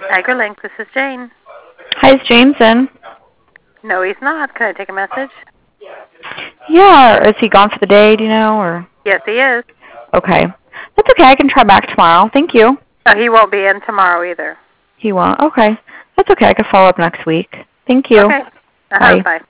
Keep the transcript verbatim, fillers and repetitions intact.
AgriLink, this is Jane. Hi, is James in? No, he's not. Can I take a message? Yeah, or is he gone for the day, do you know? Or Yes, he is. Okay. That's okay. I can try back tomorrow. Thank you. Oh, he won't be in tomorrow either. He won't? Okay. That's okay. I can follow up next week. Thank you. Okay. Uh-huh. Bye. Bye.